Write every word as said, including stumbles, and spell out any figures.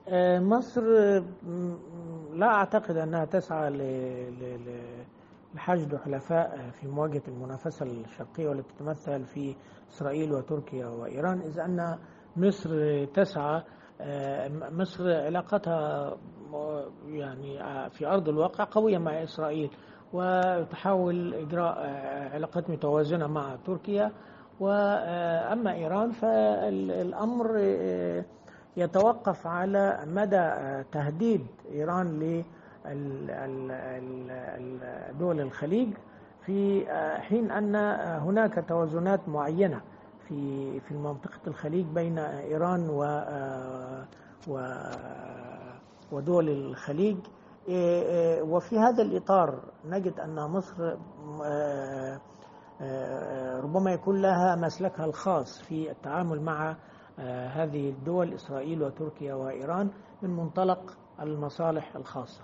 آه، مصر م- لا أعتقد أنها تسعى ل- ل- ل- لحشد حلفاء في مواجهة المنافسة الشرقية والتي تتمثل في إسرائيل وتركيا وإيران، إذ أن مصر تسعى. آه، م- مصر علاقتها م- يعني آه، في أرض الواقع قوية مع إسرائيل، وتحاول إجراء آه، علاقات متوازنة مع تركيا. وأما إيران فالأمر آه، يتوقف على مدى آه، تهديد إيران لدول الخليج، في آه، حين أن آه، هناك توازنات معينة في في منطقة الخليج بين إيران و آه، و ودول الخليج. إيه، إيه، وفي هذا الإطار نجد أن مصر آه، آه، ربما يكون لها مسلكها الخاص في التعامل مع آه، هذه الدول إسرائيل وتركيا وإيران من منطلق المصالح الخاصة.